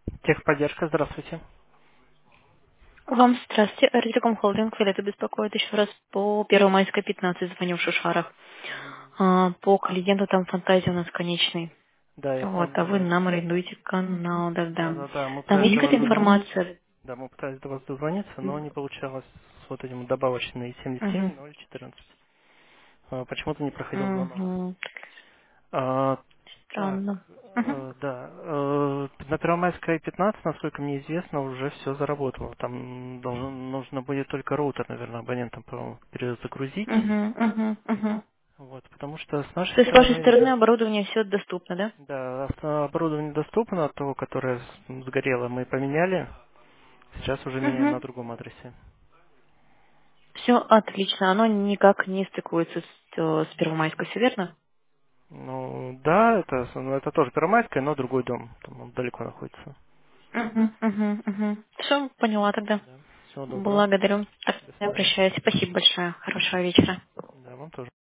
Техподдержка, здравствуйте. Вам здравствуйте. Ритиком Холдинг Вилета беспокоит еще раз по Первомайской 15, звоню в Шушарах. По клиенту там фантазия у нас конечный. Да, я Вот, а вы помню. нам арендуете канал, да-да. Да, мы Там пытались есть до вас какая-то дозвониться. информация? Да, мы пытались до вас дозвониться, но не получалось с вот этим добавочный Угу. 77014. Почему-то не проходил звонок. Угу. А, так, Странно. Угу. да. На Первомайской 15, насколько мне известно, уже все заработало. Там нужно будет только роутер, наверное, абонентам перезагрузить. Угу. Угу. Угу. Вот, потому что с нашей То есть с вашей стороны, стороны оборудование все доступно, да? да, оборудование доступно, то, которое сгорело, мы поменяли. Сейчас уже меняем Угу. на другом адресе. Все отлично. Оно никак не стыкуется с Первомайской, все верно? Ну, да, это тоже Первомайская, но другой дом. Там он далеко находится. Угу. Угу. Угу. Все, поняла тогда. Да. Всего доброго. Благодарю. До Я свидания. прощаюсь. Спасибо большое. Хорошего вечера. Да, вам тоже.